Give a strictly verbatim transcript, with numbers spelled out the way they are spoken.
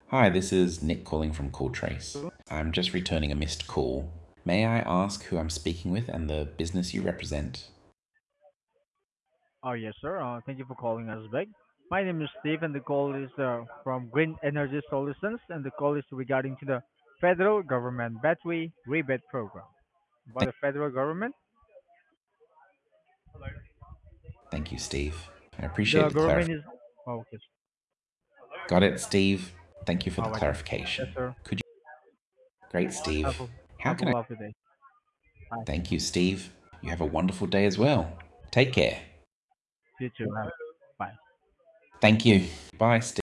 Hi, this is Nick calling from CallTrace. I'm just returning a missed call. May I ask who I'm speaking with and the business you represent? Oh, yes, sir. Uh, thank you for calling us back. My name is Steve, and the call is uh, from Green Energy Solutions, and the call is regarding to the federal government battery rebate program. About Thank, the federal government, thank you, Steve. I appreciate the the government clarif- is. Oh, okay. Got it, Steve. Thank you for the All right. Yes, clarification. sir. Could you? Great, Have Steve. a How have a can I? lovely day. Bye. Thank you, Steve. You have a wonderful day as well. Take care. You too. Have- Bye. Thank you. Bye, Steve.